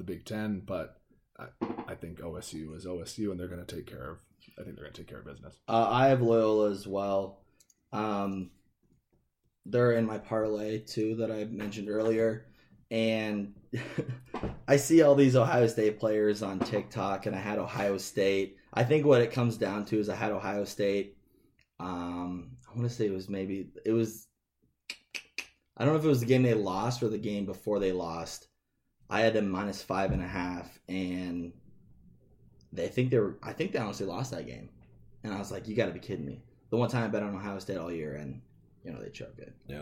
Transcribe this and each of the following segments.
Big Ten, but I think OSU is OSU, and they're going to take care of. I think they're going to take care of business. I have Loyola as well. They're in my parlay too that I mentioned earlier, and I see all these Ohio State players on TikTok, and I had Ohio State. I think what it comes down to is I had Ohio State. I want to say it was. I don't know if it was the game they lost or the game before they lost. I had them -5.5, and I think they honestly lost that game. And I was like, you got to be kidding me. The one time I bet on Ohio State all year, and they choked it. Yeah,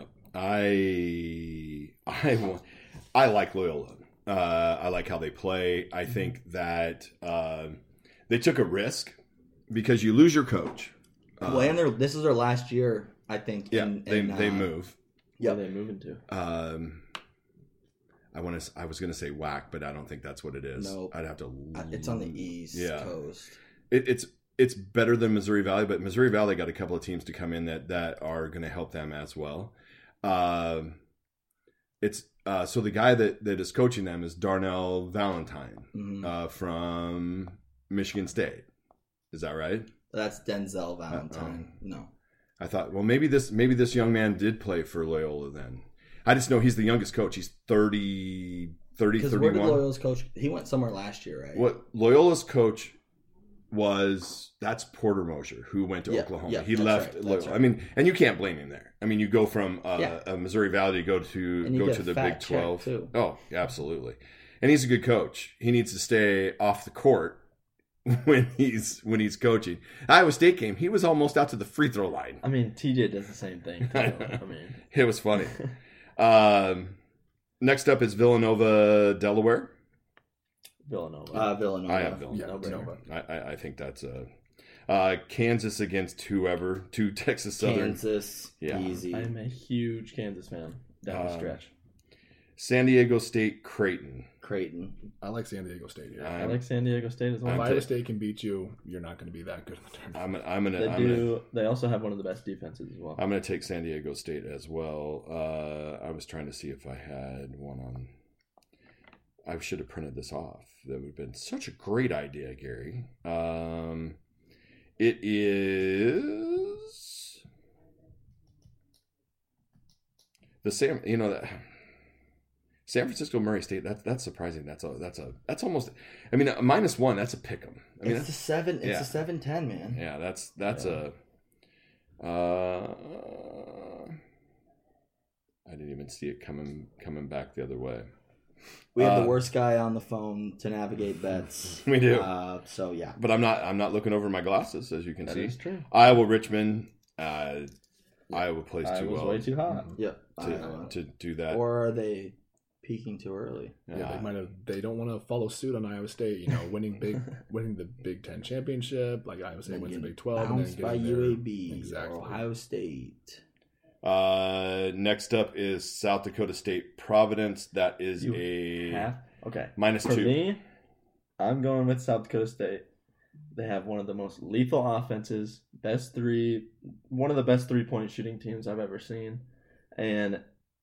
I like Loyola. I like how they play. I think that they took a risk because you lose your coach. Well, and this is their last year, I think. Yeah, they move. Yeah, they move into. I was going to say whack, but I don't think that's what it is. No, I'd have to. It's on the East Coast. It's better than Missouri Valley, but Missouri Valley got a couple of teams to come in that are going to help them as well. So the guy that is coaching them is Darnell Valentine from Michigan State. Is that right? That's Denzel Valentine. No, I thought, well, maybe this young man did play for Loyola then. I just know he's the youngest coach. He's 31. Because where did Loyola's coach? He went somewhere last year, right? What Loyola's coach that's Porter Mosher, who went to Oklahoma. Yeah, he left Loyola. Right. I mean, and you can't blame him there. I mean, you go from Missouri Valley to go to the Big 12. Too. Oh, absolutely. And he's a good coach. He needs to stay off the court when he's coaching. Iowa State game, he was almost out to the free throw line. I mean, TJ does the same thing too. I mean, it was funny. Next up is Villanova, Delaware. Villanova. I have Villanova. I think that's Kansas against whoever. To Texas Southern. Kansas, easy. I am a huge Kansas fan down the stretch. San Diego State, Creighton. I like San Diego State here. I like San Diego State as well. If Iowa State can beat you, you're not going to be that good in the tournament. They also have one of the best defenses as well. I'm going to take San Diego State as well. I was trying to see if I had one on. I should have printed this off. That would have been such a great idea, Gary. It is the San Francisco Murray State. That's surprising. That's almost. I mean, a -1. That's a pick 'em. I mean, it's a 7. It's a 7-10, man. Yeah, that's a. I didn't even see it coming back the other way. We have the worst guy on the phone to navigate bets. We do. So yeah. But I'm not looking over my glasses, as you can see. That is true. Iowa Richmond. Iowa plays too well. Way too hot. Yep. To do that. Or are they peaking too early? Yeah, they don't want to follow suit on Iowa State. Winning the Big Ten championship, like Iowa State wins the Big 12, and then by UAB, exactly. or Ohio State. Next up is South Dakota State Providence. That is okay. -2. For me, I'm going with South Dakota State. They have one of the most lethal offenses, one of the best 3-point shooting teams I've ever seen. And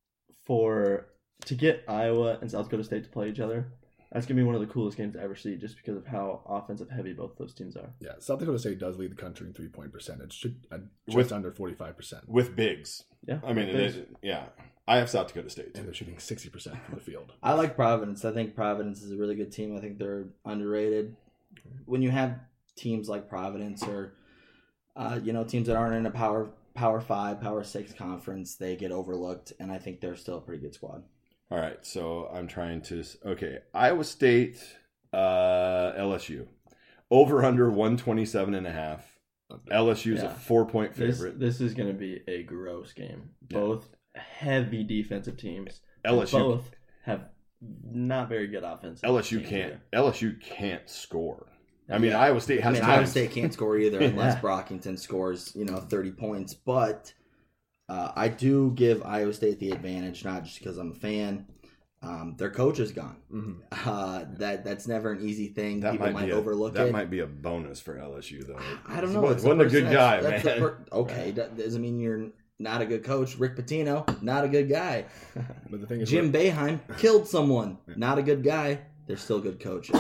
to get Iowa and South Dakota State to play each other, that's going to be one of the coolest games to ever see just because of how offensive heavy both those teams are. Yeah, South Dakota State does lead the country in 3-point percentage, just under 45%. With bigs. Yeah. I mean, I have South Dakota State. And they're shooting 60% from the field. I like Providence. I think Providence is a really good team. I think they're underrated. When you have teams like Providence or, teams that aren't in a Power 5, Power 6 conference, they get overlooked, and I think they're still a pretty good squad. All right, so I'm trying to... Okay, Iowa State, LSU. Over under 127.5. LSU's a 4-point favorite. This is going to be a gross game. Both heavy defensive teams. LSU both have not very good offense. LSU can't score. I mean, Iowa State has. Iowa State can't score either unless Brockington scores 30 points, but. I do give Iowa State the advantage, not just because I'm a fan. Their coach is gone. Mm-hmm. That's never an easy thing. People might overlook it. That might be a bonus for LSU, though. I don't know. Wasn't a good guy, man. Okay, that doesn't mean you're not a good coach. Rick Pitino, not a good guy. But the thing is, Jim Boeheim killed someone. Not a good guy. They're still good coaches.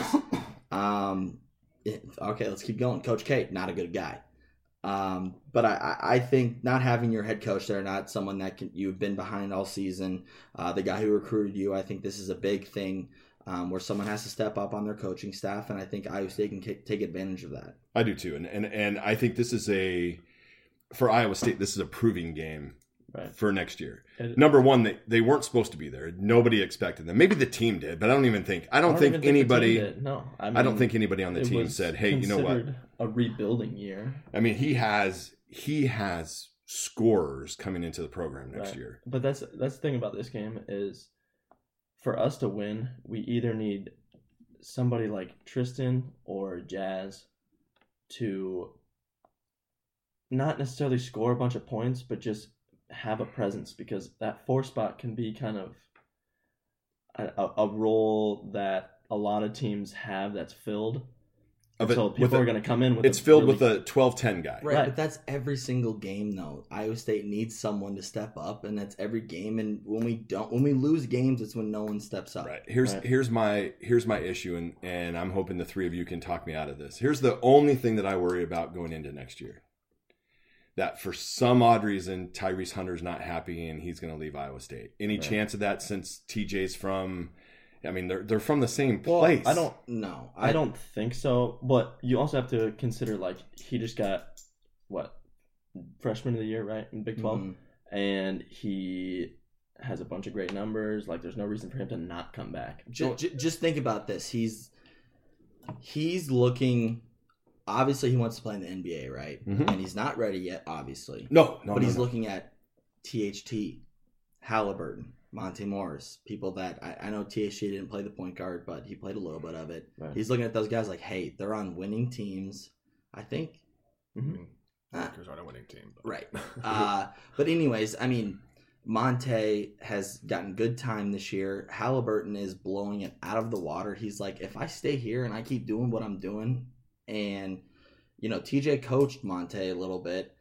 Okay, let's keep going. Coach K, not a good guy. But I think not having your head coach there, not someone that you've been behind all season, the guy who recruited you, I think this is a big thing where someone has to step up on their coaching staff, and I think Iowa State can take advantage of that. I do too, and I think this is for Iowa State, this is a proving game. Right. For next year. Number one, they weren't supposed to be there. Nobody expected them. Maybe the team did, but I don't think anybody. No, I don't think anybody on the team said, "Hey, you know what? A rebuilding year." I mean, he has scorers coming into the program next year. But that's the thing about this game is, for us to win, we either need somebody like Tristan or Jazz to not necessarily score a bunch of points, but just have a presence, because that 4 spot can be kind of a role that a lot of teams have that's filled. So people are going to come in with it's filled with a 12-10 guy. Right, but that's every single game though. Iowa State needs someone to step up, and that's every game. And when we lose games, it's when no one steps up. Right. Here's my issue, and I'm hoping the three of you can talk me out of this. Here's the only thing that I worry about going into next year. That for some odd reason, Tyrese Hunter's not happy and he's going to leave Iowa State. Any chance of that, since TJ's from, I mean, they're from the same place. I don't think so. But you also have to consider, like, he just got, freshman of the year, right, in Big 12? Mm-hmm. And he has a bunch of great numbers. Like, there's no reason for him to not come back. Just think about this. He's looking... Obviously, he wants to play in the NBA, right? Mm-hmm. And he's not ready yet, obviously. But he's looking at THT, Halliburton, Monte Morris, people that I know THT didn't play the point guard, but he played a little bit of it. Right. He's looking at those guys like, hey, they're on winning teams. I think. Mm-hmm. Lakers aren't a winning team. But. Right. But anyways, I mean, Monte has gotten good time this year. Halliburton is blowing it out of the water. He's like, if I stay here and I keep doing what I'm doing, and, you know, TJ coached Monte a little bit.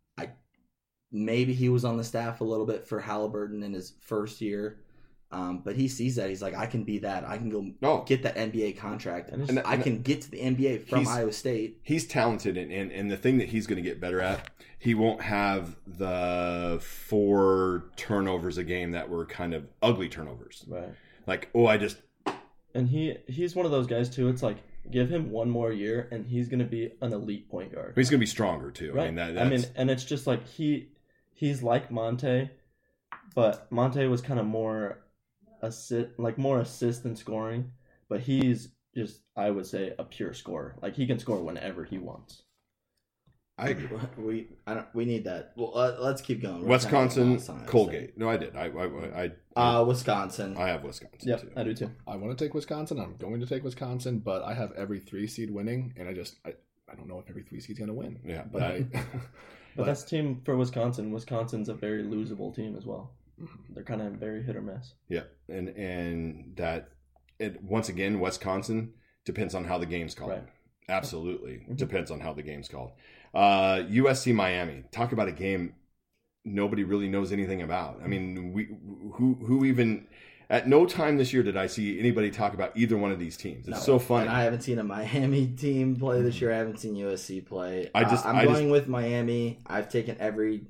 Maybe he was on the staff a little bit for Halliburton in his first year. But he sees that. He's like, I can be that. I can go get that NBA contract. And I can get to the NBA from Iowa State. He's talented. And the thing that he's going to get better at, he won't have the 4 turnovers a game that were kind of ugly turnovers. Right. Like, And he's one of those guys, too. It's like, give him one more year, and he's going to be an elite point guard. He's going to be stronger too. Right. And it's just like he's like Monte, but Monte was kind of more assist than scoring. But he's just, I would say, a pure scorer. Like, he can score whenever he wants. I agree. We need that. Well, let's keep going. Wisconsin, Colgate. No, I did. Wisconsin. I have Wisconsin. Yep, too. I do too. I want to take Wisconsin. I'm going to take Wisconsin, but I have every 3 seed winning, and I don't know if every 3 seed's going to win. Yeah, but that's the team for Wisconsin. Wisconsin's a very losable team as well. They're kind of very hit or miss. Yeah, and that once again, Wisconsin depends on how the game's called. Right. Absolutely depends on how the game's called. USC Miami. Talk about a game nobody really knows anything about. I mean, who even at no time this year did I see anybody talk about either one of these teams. It's so funny. And I haven't seen a Miami team play this year. I haven't seen USC play. I'm going with Miami. I've taken every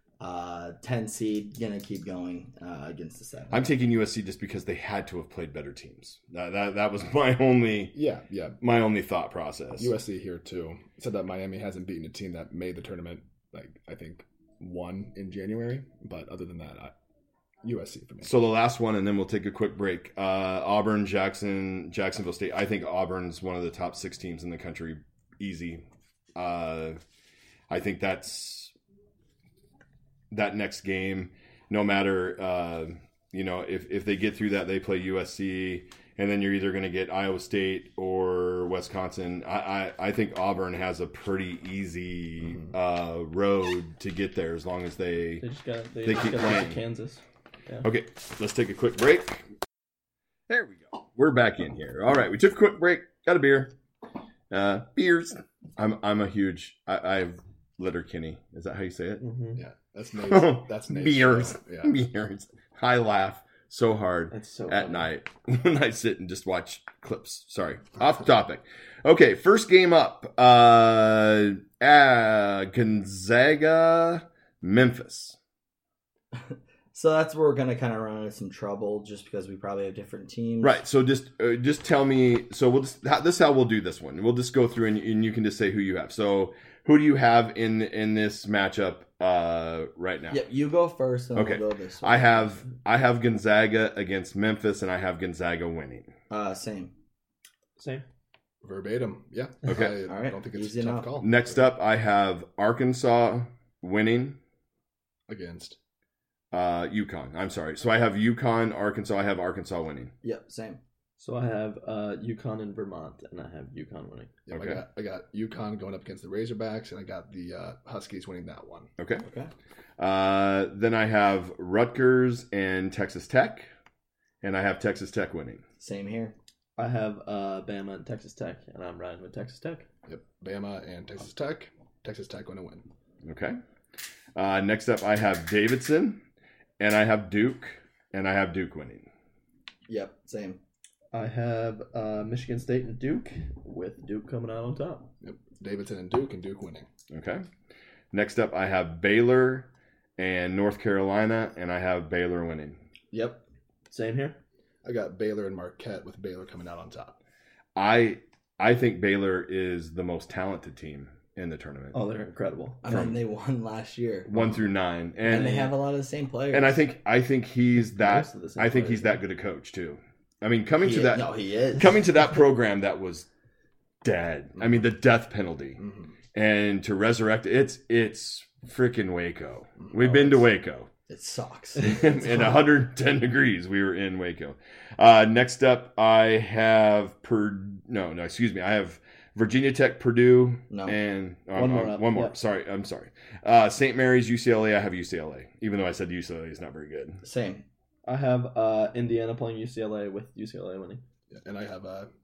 10 seed. Gonna keep going against the 7. I'm taking USC just because they had to have played better teams. That was my only my only thought process. USC here too said that Miami hasn't beaten a team that made the tournament. Like, I think 1 in January, but other than that, USC for me. So the last one, and then we'll take a quick break. Auburn, Jacksonville State. I think Auburn's one of the top 6 teams in the country. Easy. I think that's that next game. No matter if they get through that, they play USC, and then you're either going to get Iowa State or Wisconsin. I think Auburn has a pretty easy road to get there as long as they keep playing. Kansas. Yeah. Okay, let's take a quick break. There we go. We're back in here. All right, we took a quick break. Got a beer. Beers. I'm a huge. I have Letterkenny. Is that how you say it? Mm-hmm. Yeah, that's Nate's. That's Nate's beers. Yeah. Beers. High laugh. so hard That's so at funny. night when I sit and just watch clips. Sorry, off topic. Okay, first game up. Gonzaga, Memphis. So that's where we're gonna kind of run into some trouble, just because we probably have different teams. Right. So just tell me. So we'll just this is how we'll do this one. We'll just go through and you can just say who you have. So who do you have in this matchup right now? Yep. You go first, and Okay. we'll go this way. I have Gonzaga against Memphis, and I have Gonzaga winning. Same. Same. Verbatim. Yeah. Okay. I All right. don't think it's Easy a tough enough. call. Next up, I have Arkansas winning. Against. UConn. I'm sorry. So I have UConn, Arkansas. I have Arkansas winning. Yep. Same. So I have UConn and Vermont, and I have UConn winning. Yeah, Okay. I got UConn going up against the Razorbacks, and I got the Huskies winning that one. Okay. Okay. Then I have Rutgers and Texas Tech, and I have Texas Tech winning. Same here. I have Bama and Texas Tech, and I'm riding with Texas Tech. Yep. Bama and Texas Tech. Texas Tech going to win. Okay. Next up, I have Davidson, and I have Duke, and I have Duke winning. Yep. Same. I have Michigan State and Duke, with Duke coming out on top. Yep. Davidson and Duke winning. Okay. Next up, I have Baylor and North Carolina, and I have Baylor winning. Yep. Same here. I got Baylor and Marquette with Baylor coming out on top. I think Baylor is the most talented team in the tournament. Oh, they're incredible. I mean, they won last year, 1 through 9, and they have a lot of the same players. and I think he's that. Most of the same I think players. he's that good a coach too. I mean, coming to that program that was dead. I mean, the death penalty, Mm-hmm. and to resurrect it's freaking Waco. We've been to Waco. It sucks. In 110 degrees, we were in Waco. Next up, I have I have Virginia Tech, Purdue, No. and One more up. one more. Yeah. Sorry, I'm sorry. St. Mary's, UCLA. I have UCLA, even though I said UCLA is not very good. Same. I have Indiana playing UCLA with UCLA winning. Yeah, and I have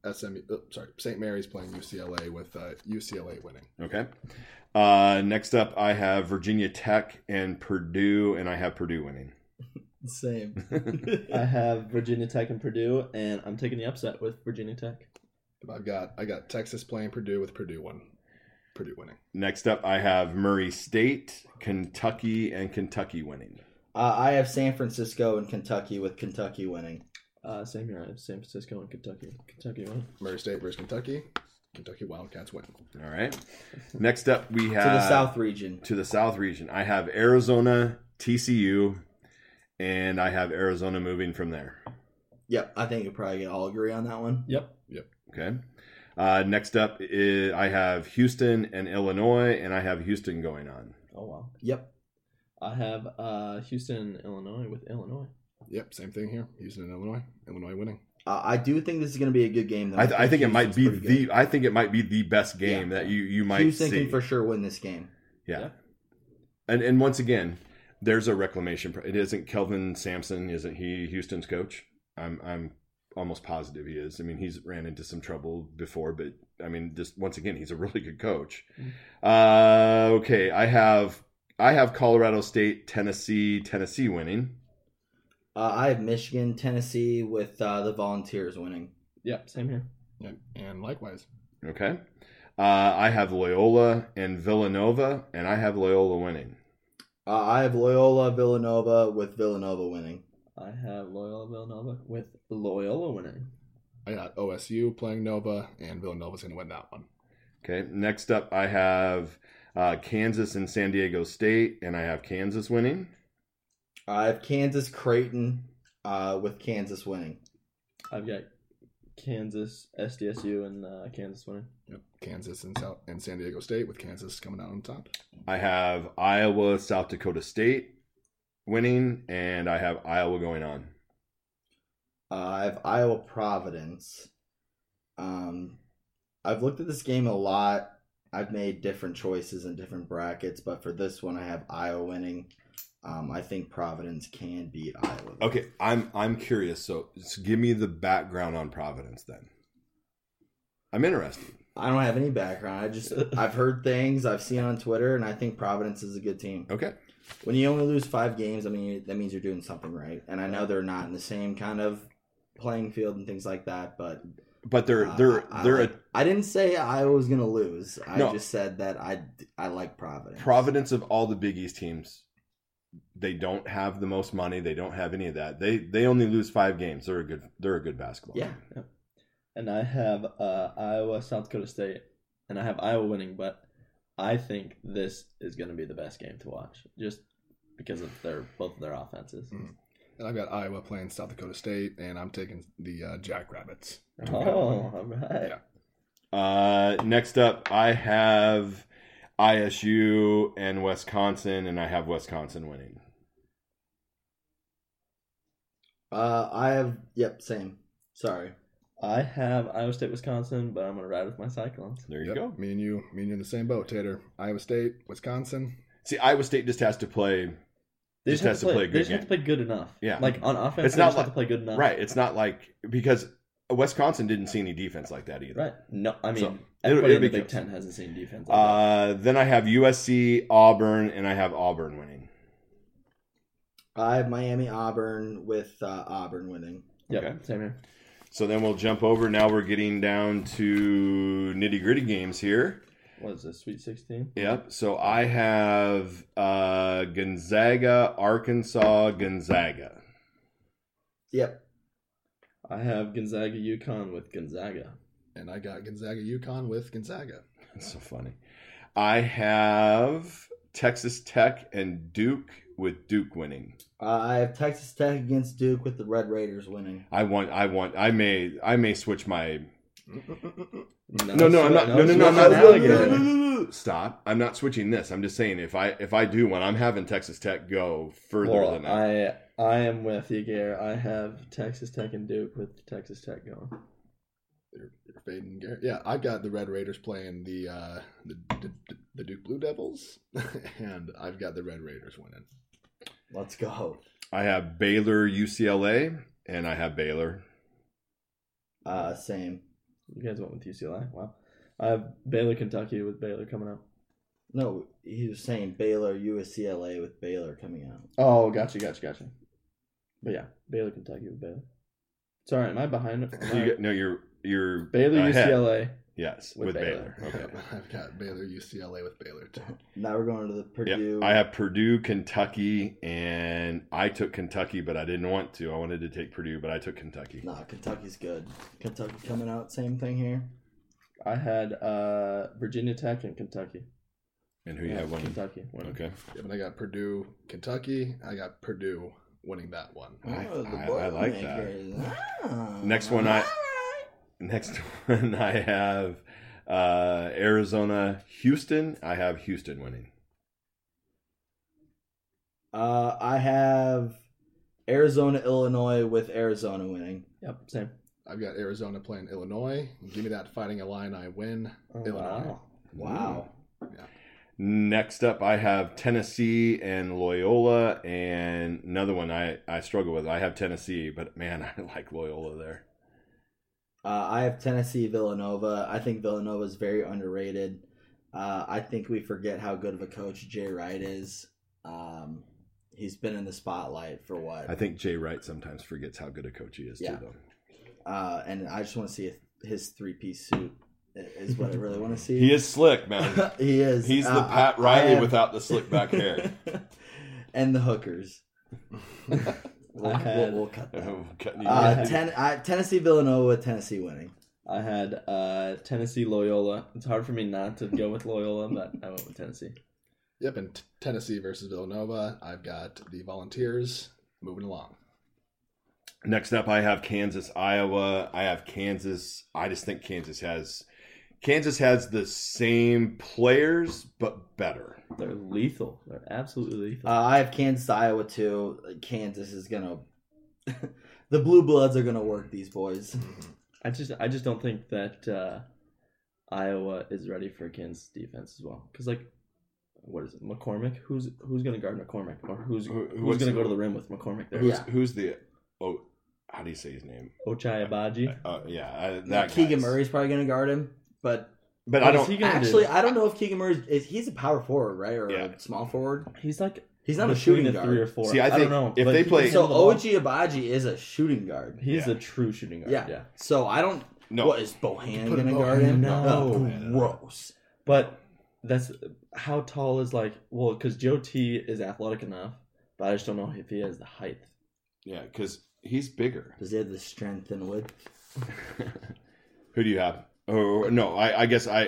St. Mary's playing UCLA with UCLA winning. Okay. Next up, I have Virginia Tech and Purdue, and I have Purdue winning. Same. I have Virginia Tech and Purdue, and I'm taking the upset with Virginia Tech. I got Texas playing Purdue with Purdue winning. Next up, I have Murray State, Kentucky, and Kentucky winning. I have San Francisco and Kentucky with Kentucky winning. Same here. I have San Francisco and Kentucky. Kentucky winning. Murray State versus Kentucky. Kentucky Wildcats win. All right. Next up, we have To the South region. To the South region, I have Arizona, TCU, and I have Arizona moving from there. Yep. I think you probably all agree on that one. Yep. Okay. Next up, I have Houston and Illinois, and I have Houston going on. Oh, wow. Yep. I have Houston and Illinois with Illinois. Yep, same thing here. Houston and Illinois. Illinois winning. I do think this is going to be a good game, though. I think it might be Houston's pretty good. I think it might be the best game that you might Houston see. can for sure win this game. Yeah. And once again, there's a reclamation. It isn't Kelvin Sampson, isn't he Houston's coach? I'm almost positive he is. I mean, he's ran into some trouble before, but I mean, just once again, he's a really good coach. Okay, I have Colorado State, Tennessee winning. I have Michigan, Tennessee with the Volunteers winning. Yep, same here. Yep, and likewise. Okay. I have Loyola and Villanova, and I have Loyola winning. I have Loyola, Villanova with Villanova winning. I have Loyola Villanova with Loyola winning. I got OSU playing Nova, and Villanova's going to win that one. Okay. Next up, I have Kansas and San Diego State, and I have Kansas winning. I have Kansas, Creighton with Kansas winning. I've got Kansas, SDSU, and Kansas winning. Yep, Kansas and San Diego State with Kansas coming out on top. I have Iowa, South Dakota State winning, and I have Iowa going on. I have Iowa, Providence. I've looked at this game a lot. I've made different choices in different brackets, but for this one, I have Iowa winning. I think Providence can beat Iowa. Okay, I'm curious. So give me the background on Providence then. I'm interested. I don't have any background. I've heard things I've seen on Twitter, and I think Providence is a good team. Okay. when you only lose 5 games, I mean, that means you're doing something right. And I know they're not in the same kind of playing field and things like that, but I didn't say Iowa was going to lose. I No. just said that I like Providence. Providence of all the Big East teams, they don't have the most money. They don't have any of that. They only lose 5 games. They're a good basketball Yeah. team. And I have Iowa, South Dakota State, and I have Iowa winning, but I think this is going to be the best game to watch, just because of both of their offenses. Mm-hmm. And I've got Iowa playing South Dakota State, and I'm taking the Jackrabbits. Oh, all right. Yeah. Next up, I have ISU and Wisconsin, and I have Wisconsin winning. I have, same. Sorry. I have Iowa State, Wisconsin, but I'm going to ride with my Cyclones. There you Yep. go. Me and you in the same boat, Tater. Iowa State, Wisconsin. See, Iowa State just has to play. They Just has to play a They good just have to play good enough. Yeah. Like on offense, It's they not just have like- to play good enough. Right. It's not like because Wisconsin didn't see any defense like that either. Right. No, I mean, So, everybody it'll in the be Big close. Ten hasn't seen defense like that. Then I have USC, Auburn, and I have Auburn winning. I have Miami, Auburn with Auburn winning. Yep, okay. same here. So then we'll jump over. Now we're getting down to nitty gritty games here. What is this, Sweet 16? Yep. So I have Gonzaga, Arkansas, Gonzaga. Yep. I have Gonzaga, UConn with Gonzaga. And I got Gonzaga, UConn with Gonzaga. That's so funny. I have Texas Tech and Duke with Duke winning. I have Texas Tech against Duke with the Red Raiders winning. I may switch my. No, I'm not. No, switch I'm an alligator. not. Stop! I'm not switching this. I'm just saying if I do one, I'm having Texas Tech go further Well, than that. I am with you, Gare. I have Texas Tech and Duke with Texas Tech going. You're fading, Garrett. Yeah, I've got the Red Raiders playing the Duke Blue Devils, and I've got the Red Raiders winning. Let's go. I have Baylor, UCLA, and I have Baylor. Same. You guys went with UCLA. Wow. I have Baylor, Kentucky with Baylor coming up. No, he was saying Baylor, UCLA with Baylor coming out. Oh, gotcha. But yeah, Baylor, Kentucky with Baylor. Sorry, am I behind? You're Baylor, ahead. UCLA. Yes, with with Baylor. Baylor. Okay. I've got Baylor, UCLA with Baylor too. Now we're going to the Purdue. Yeah, I have Purdue, Kentucky, and I took Kentucky, but I didn't want to. I wanted to take Purdue, but I took Kentucky. Nah, Kentucky's good. Kentucky coming out, same thing here. I had Virginia Tech and Kentucky. And who you have winning? Kentucky winning. Okay. Yeah, but I got Purdue, Kentucky. I got Purdue winning that one. I like that. that. Next one I have Arizona, Houston. I have Houston winning. I have Arizona, Illinois with Arizona winning. Yep, same. I've got Arizona playing Illinois. Give me that Fighting Illini win. Oh, Illinois. Wow. Next up, I have Tennessee and Loyola, and another one I struggle with. I have Tennessee, but man, I like Loyola there. I have Tennessee, Villanova. I think Villanova is very underrated. I think we forget how good of a coach Jay Wright is. He's been in the spotlight for what? I think Jay Wright sometimes forgets how good a coach he is Yeah. too, though. And I just want to see if his three-piece suit is what I really want to see. He is slick, man. He is. He's the Pat Riley without the slick back hair. And the hookers. We'll cut that. Tennessee, Villanova with Tennessee winning. I had Tennessee, Loyola. It's hard for me not to go with Loyola, but I went with Tennessee. Yep, and Tennessee versus Villanova. I've got the Volunteers moving along. Next up, I have Kansas, Iowa. I have Kansas. I just think Kansas has the same players, but better. They're lethal. They're absolutely lethal. I have Kansas, Iowa too. Kansas is gonna. The Blue Bloods are gonna work these boys. I just don't think that Iowa is ready for Kansas defense as well. Because what is it, McCormick? Who's going to guard McCormick, or who's going to go to the rim with McCormick there? Who's the how do you say his name? Ochai Abaji. That Keegan Murray's probably gonna guard him, but But What I is he don't. gonna actually do? I don't know if Keegan Murray he's a power forward, right, or Yeah. a small forward. He's like He's not a between shooting the 3 or guard. 4. See, I don't think know. if but they he play- can So handle the ball. OG Abaji is a shooting guard. He's Yeah. a true shooting guard. Yeah. Yeah. So I don't. No. What is Bohan Put gonna Bohan guard him? in. No. Oh, gross. But that's how tall is like, well, because Joe T is athletic enough, but I just don't know if he has the height. Yeah, because he's bigger. Does he have the strength and width? Who do you have? Oh no, I guess man.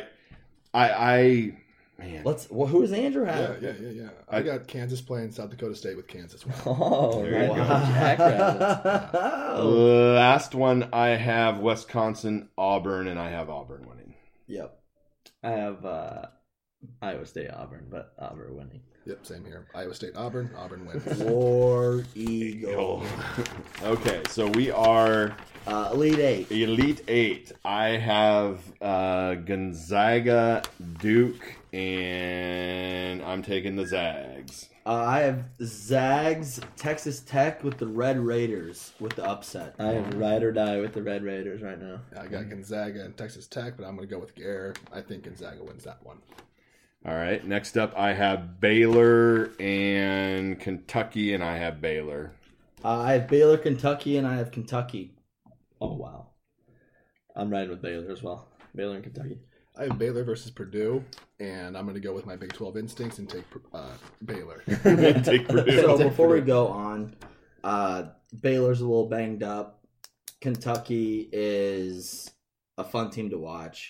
Who does Andrew have? Yeah. I got Kansas playing South Dakota State with Kansas. Oh, There you right. go. Jackrabbits. Last one, I have Wisconsin, Auburn, and I have Auburn winning. Yep. I have Iowa State, Auburn, but Auburn winning. Yep, same here. Iowa State, Auburn wins. War Eagle. Okay, so we are Elite Eight. Elite Eight. I have Gonzaga, Duke, and I'm taking the Zags. I have Zags, Texas Tech with the Red Raiders with the upset. I am ride or die with the Red Raiders right now. I got Gonzaga and Texas Tech, but I'm going to go with Gare. I think Gonzaga wins that one. All right, next up I have Baylor and Kentucky, and I have Baylor. I have Baylor, Kentucky, and I have Kentucky. Oh, wow. I'm riding with Baylor as well. Baylor and Kentucky. I have Baylor versus Purdue, and I'm going to go with my Big 12 instincts and take Baylor. Take Purdue. So before we go on, Baylor's a little banged up. Kentucky is a fun team to watch.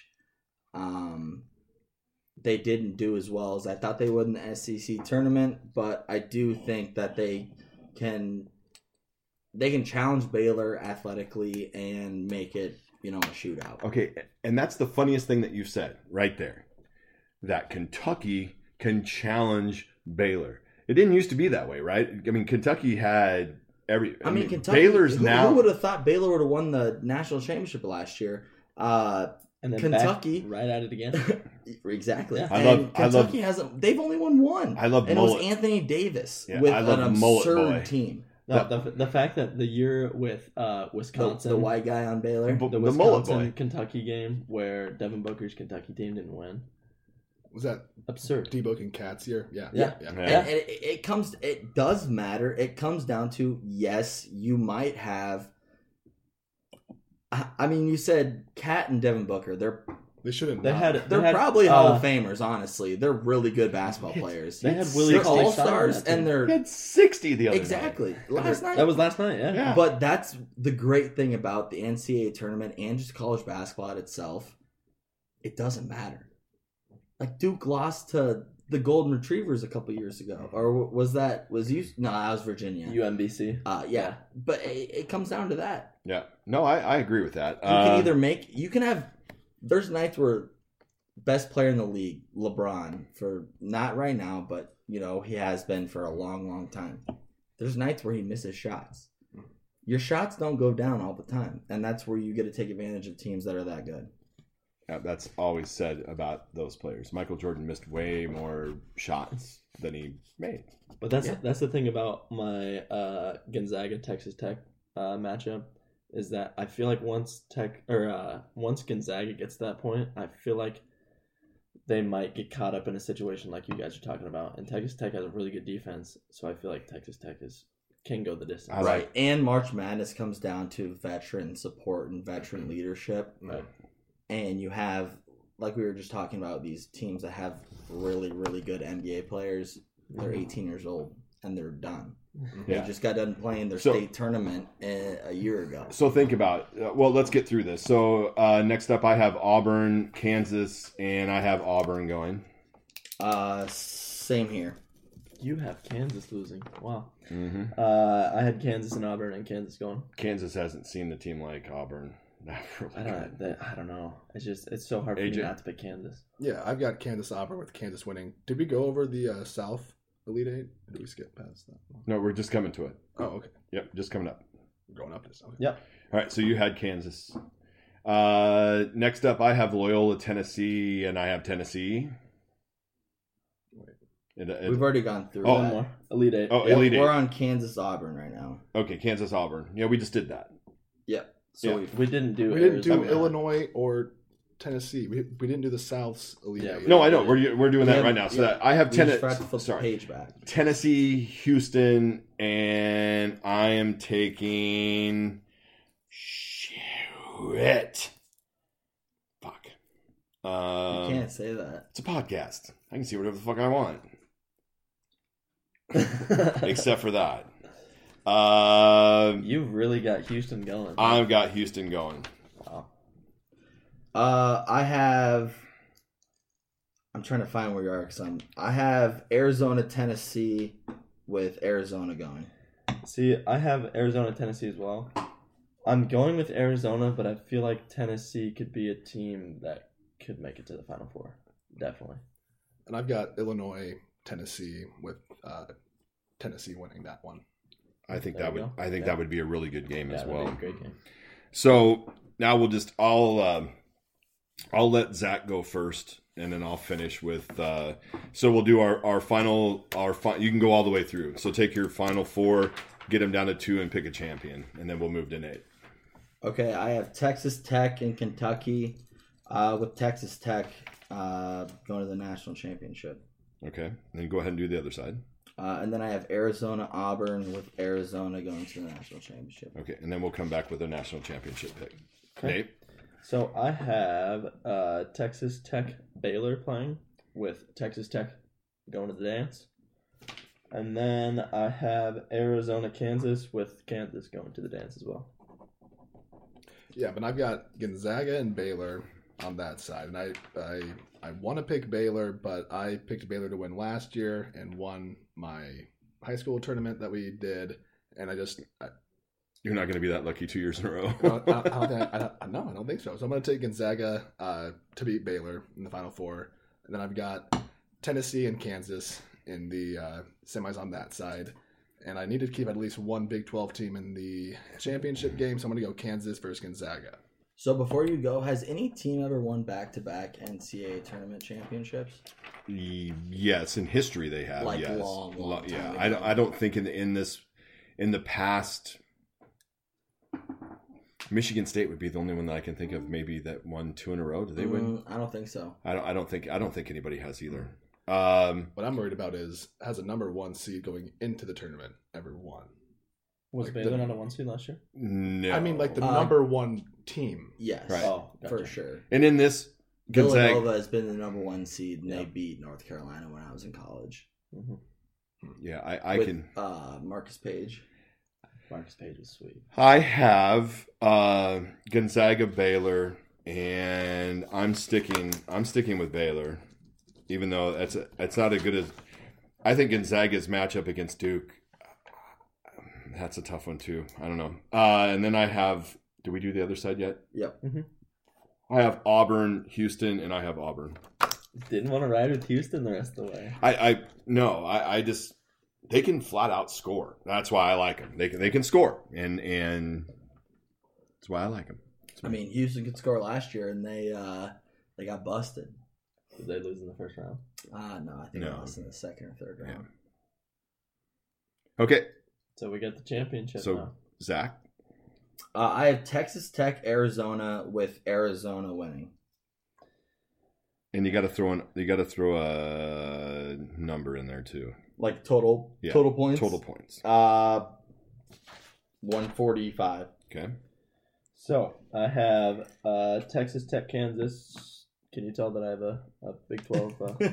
They didn't do as well as I thought they would in the SEC tournament, but I do think that they can challenge Baylor athletically and make it, a shootout. Okay, and that's the funniest thing that you've said right there. That Kentucky can challenge Baylor. It didn't used to be that way, right? I mean, Kentucky had Kentucky. Baylor's who now. Who would have thought Baylor would have won the national championship last year? And then Kentucky back right at it again. Exactly. Yeah. Kentucky hasn't. They've only won one. I love and mullet. it was Anthony Davis Yeah, with I love an mullet boy. absurd team. No, the fact that the year with Wisconsin, The white guy on Baylor. the the mullet boy. Wisconsin Kentucky game where Devin Booker's Kentucky team didn't win. Was that Absurd. Debo and Katz year? Yeah. Yeah. Yeah. And it does matter. It comes down to, yes, you might have. I mean, you said Cat and Devin Booker. They shouldn't. They're They had, probably Hall of Famers. Honestly, they're really good basketball players. They had Willie They're Cauley-Stein all on stars, that team. and He they're had 60 the other exactly night. last night. That was last night, yeah. Yeah. But that's the great thing about the NCAA tournament and just college basketball itself. It doesn't matter. Like Duke lost to the Golden Retrievers a couple years ago, or was that was Virginia. UMBC. Yeah, but it comes down to that. Yeah. No, I agree with that. You can have. There's nights where best player in the league, LeBron, for not right now, but he has been for a long, long time. There's nights where he misses shots. Your shots don't go down all the time, and that's where you get to take advantage of teams that are that good. Yeah, that's always said about those players. Michael Jordan missed way more shots than he made. But that's the thing about my Gonzaga Texas Tech matchup is that I feel like once Gonzaga gets to that point, I feel like they might get caught up in a situation like you guys are talking about. And Texas Tech has a really good defense, so I feel like Texas Tech can go the distance. Right. And March Madness comes down to veteran support and veteran leadership. Right. And you have, like we were just talking about, these teams that have really, really good NBA players. They're 18 years old and they're done. Yeah. They just got done playing their state tournament a year ago. So think about let's get through this. So next up I have Auburn, Kansas, and I have Auburn going. Same here. You have Kansas losing. Wow. Mm-hmm. I had Kansas and Auburn and Kansas going. Kansas hasn't seen the team like Auburn. I don't know. It's so hard for me not to pick Kansas. Yeah, I've got Kansas Auburn with Kansas winning. Did we go over the South Elite Eight? Or did we skip past that? No, we're just coming to it. Oh, okay. Yep, just coming up. We're going up this. Okay. Yep. All right, so you had Kansas. Next up, I have Loyola, Tennessee, and I have Tennessee. We've already gone through One that. more. Elite Eight. Oh, Elite Eight. We're on Kansas Auburn right now. Okay, Kansas, Auburn. Yeah, we just did that. Yep. So Yeah. We didn't do We didn't do Arizona. Illinois or Tennessee. We didn't do the South's Elite Yeah. Eight. No, I know we're doing that Yeah, right now. So yeah. that I have We just forgot to flip the Sorry, page back. Tennessee, Houston, and I am taking shit. Fuck. You can't say that. It's a podcast. I can see whatever the fuck I want, except for that. You've really got Houston going. I've got Houston going. Wow. I'm trying to find where you are because I have Arizona, Tennessee, with Arizona going. See, I have Arizona, Tennessee as well. I'm going with Arizona, but I feel like Tennessee could be a team that could make it to the Final Four. Definitely. And I've got Illinois, Tennessee, with Tennessee winning that one. I think There that we would. go. I think Yeah. that would be a really good game as That'd well. be a great game. So now we'll just. I'll let Zach go first, and then I'll finish with. So we'll do our final. You can go all the way through. So take your final four, get them down to 2, and pick a champion, and then we'll move to Nate. Okay, I have Texas Tech and Kentucky, with Texas Tech going to the national championship. Okay, and then go ahead and do the other side. And then I have Arizona, Auburn, with Arizona going to the national championship. Okay, and then we'll come back with a national championship pick. Okay. Nate. So I have Texas Tech Baylor playing with Texas Tech going to the dance. And then I have Arizona Kansas with Kansas going to the dance as well. Yeah, but I've got Gonzaga and Baylor on that side, and I want to pick Baylor, but I picked Baylor to win last year and won my high school tournament that we did, and You're not going to be that lucky 2 years in a row. I don't think so. So I'm going to take Gonzaga to beat Baylor in the Final Four, and then I've got Tennessee and Kansas in the semis on that side. And I need to keep at least one Big 12 team in the championship game, so I'm going to go Kansas versus Gonzaga. So before you go, has any team ever won back-to-back NCAA tournament championships? Yes, in history they have. Like yes, long yeah. time ago. I don't think in the past, Michigan State would be the only one that I can think of. Maybe that won 2 in a row. Did they win? I don't think so. I don't think anybody has either. What I'm worried about is, has a number 1 seed going into the tournament ever won? Was Like Baylor the- not a 1 seed last year? No, I mean, like the number 1 team. Yes, Right. Oh, for gotcha. sure. And in this Gonzaga, Villanova has been the number 1 seed, and Yeah. they beat North Carolina when I was in college. Mm-hmm. yeah, I with, can. Marcus Page. Marcus Page is sweet. I have Gonzaga, Baylor, and I'm sticking with Baylor, even though it's not as good as I think Gonzaga's matchup against Duke. That's a tough one too. I don't know. And then I have. Did we do the other side yet? Yep. I have Auburn, Houston, and I have Auburn. Didn't want to ride with Houston the rest of the way. I just they can flat out score. That's why I like them. They can score, and that's why I like them. I mean, Houston could score last year, and they got busted. Did they lose in the first round? No, I think they lost in the second or third round. Okay, So we got the championship so now. Zach. I have Texas Tech, Arizona, with Arizona winning. And you got to throw a number in there too. Like total Yeah, points. Total points. 145. Okay. So I have Texas Tech, Kansas. Can you tell that I have a Big 12?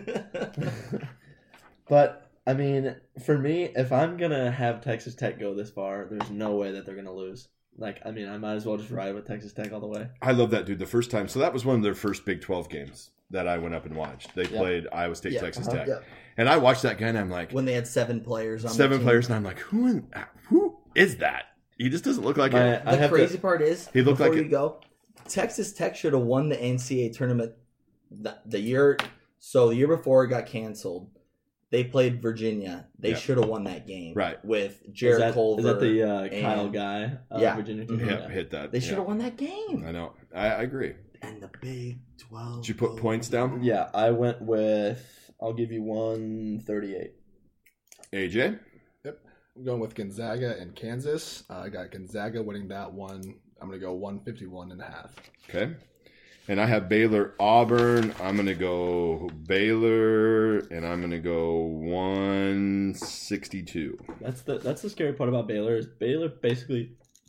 But I mean, for me, if I'm gonna have Texas Tech go this far, there's no way that they're gonna lose. Like, I mean, I might as well just ride with Texas Tech all the way. I love that, dude. The first time, so that was one of their first Big 12 games that I went up and watched. They played Iowa State, Yeah, Texas uh-huh. Tech, Yeah. and I watched that guy, and I'm like, When they had 7 players on the 7 team. players, and I'm like, who is that? He just doesn't look like My- it. I The have crazy to, part is, He looked before like you it- go, Texas Tech should have won the NCAA tournament the year. So the year before it got canceled, they played Virginia. They Yeah. should have won that game, Right. With Jared Culver. Is that the Kyle and- guy? Yeah. Virginia team? Yeah, hit that. They should have Yeah. won that game. I know. I agree. And the Big 12. Did you put points down? Yeah, I went with. I'll give you 138. AJ? I'm going with Gonzaga and Kansas. I got Gonzaga winning that one. I'm going to go 151.5. Okay. And I have Baylor, Auburn. I'm going to go Baylor, and I'm going to go 162. That's the scary part about Baylor is Baylor basically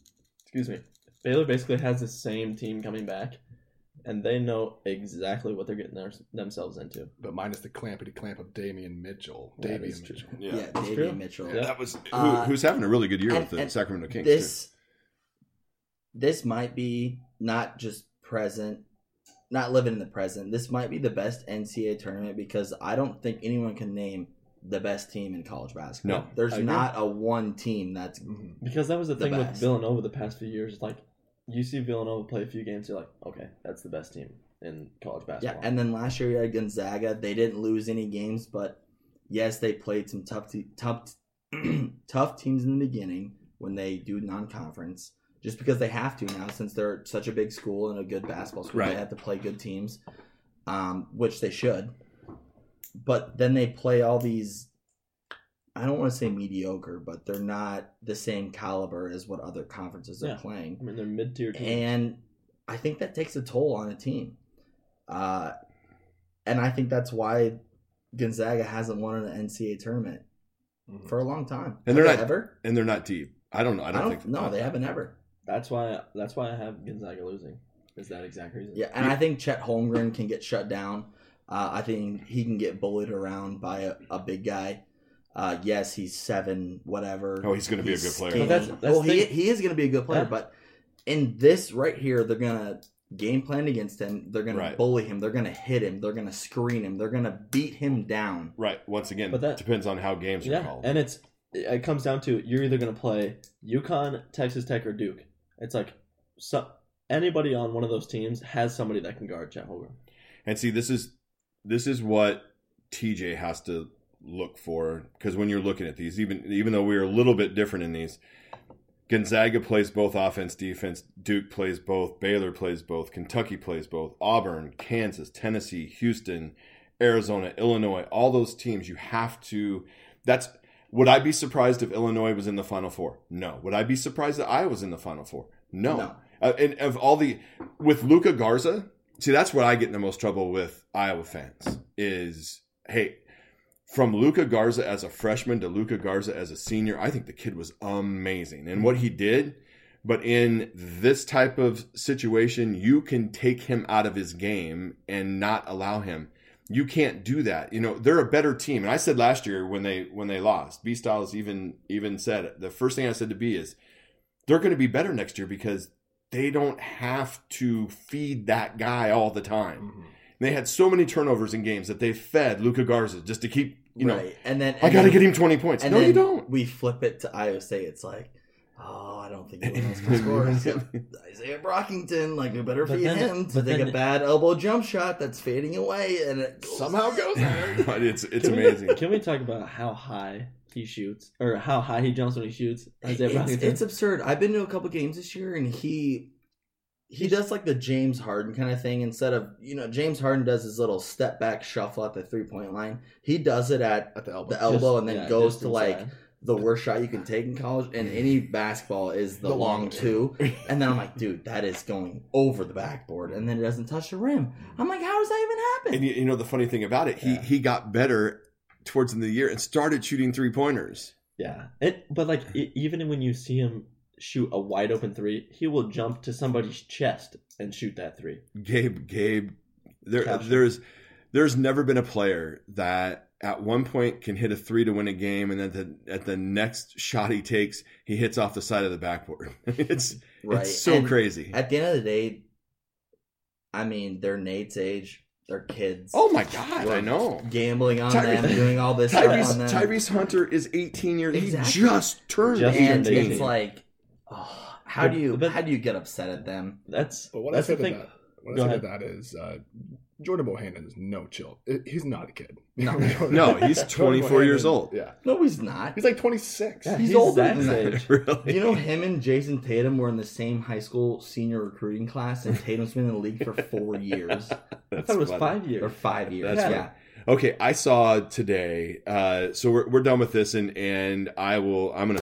has the same team coming back, and they know exactly what they're getting themselves into. But minus the clampity clamp of Damian Mitchell. That Davian is true. Mitchell. Yeah, true. Davian Mitchell. Yeah. That was Uh, who's having a really good year and- with the and Sacramento Kings. This might be not just present, not living in the present. This might be the best NCAA tournament because I don't think anyone can name the best team in college basketball. No, There's I agree. not a one team that's Mhm. Because that was the The thing with best. Villanova the past few years. Like, you see Villanova play a few games, you're like, okay, that's the best team in college basketball. yeah. And then last year you had Gonzaga. They didn't lose any games, but yes, they played some tough tough teams in the beginning when they do non-conference. Just because they have to now, since they're such a big school and a good basketball school, Right. they have to play good teams, which they should. But then they play all these, I don't want to say mediocre, but they're not the same caliber as what other conferences are Yeah. playing. I mean, they're mid-tier teams. And I think that takes a toll on a team. And I think that's why Gonzaga hasn't won an NCAA tournament Mhm. for a long time. And they're Have not- they ever? And they're not deep. I don't know. I don't think. No, they haven't ever. That's why I have Gonzaga losing. Is that exact reason? Yeah, and I think Chet Holmgren can get shut down. I think he can get bullied around by a big guy. Yes, he's 7, whatever. Oh, he's gonna be a good player. skinny. But that's well, the thing. he is going to be a good player. Yeah. But in this right here, they're going to game plan against him. They're going Right. to bully him. They're going to hit him. They're going to screen him. They're going to beat him down. Right. Once again, But that- depends on how games are Yeah, called. and it comes down to you're either going to play UConn, Texas Tech, or Duke. It's like anybody on one of those teams has somebody that can guard Chet Holmgren. And see, this is what TJ has to look for, because when you're looking at these, even though we're a little bit different in these, Gonzaga plays both offense, defense. Duke plays both. Baylor plays both. Kentucky plays both. Auburn, Kansas, Tennessee, Houston, Arizona, Illinois. All those teams you have to. Would I be surprised if Illinois was in the Final Four? No. Would I be surprised that Iowa was in the Final Four? No. No. And of all with Luka Garza, see, that's what I get in the most trouble with Iowa fans is, hey, from Luka Garza as a freshman to Luka Garza as a senior, I think the kid was amazing. And what he did, but in this type of situation, you can take him out of his game and not allow him. You can't do that. You know, they're a better team. And I said last year when they lost, B Styles even said it. The first thing I said to B is they're going to be better next year because they don't have to feed that guy all the time. Mhm. They had so many turnovers in games that they fed Luka Garza just to keep, you know, Right. And then I got to get him 20 points. And No, then you don't. we flip it to Iowa State. It's like, oh, I don't think anyone else can score. Isaiah Brockington, like, we better But feed then- him to but take a then- bad elbow jump shot that's fading away, and it goes Somehow goes there. But it's Can amazing. Can we talk about how high he shoots or how high he jumps when he shoots? Isaiah It's, Brockington? it's absurd. I've been to a couple games this year, and he does like the James Harden kind of thing. Instead of, James Harden does his little step back shuffle at the 3-point line. He does it at At the elbow. the elbow and then Yeah, goes just to like inside. the worst shot you can take in college. And any basketball is the long two. And then I'm like, dude, that is going over the backboard, and then it doesn't touch the rim. I'm like, how does that even happen? And you know the funny thing about it, he got better towards the end of the year and started shooting 3-pointers. Yeah, but like even when you see him shoot a wide open 3, he will jump to somebody's chest and shoot that 3. Gabe, Capture. there's never been a player that at one point can hit a 3 to win a game, and then at the next shot he takes, he hits off the side of the backboard. It's so And crazy. At the end of the day, I mean, they're Nate's age. They're kids. Oh my God, I know. Gambling on Tyrese- them, doing all this stuff on them. Tyrese Hunter is 18 years. Exactly. He just turned Just 18. and turned 18. it's like, oh, how But- do you but- get upset at them? That's But what that's I the said to thing. that, what Go I said ahead. to that is Jordan Bohannon is no chill. He's not a kid. No. No, he's Jordan 24 years Bohannon- old. Yeah, No, he's not. he's like 26. Yeah, He's he's older Zach's than that. age. Really? You know, him and Jason Tatum were in the same high school senior recruiting class, and Tatum's been in the league for 4 years I That's thought it was funny. 5 or years. 5 years. That's yeah. Okay, I saw today. So we're done with this, and I'm gonna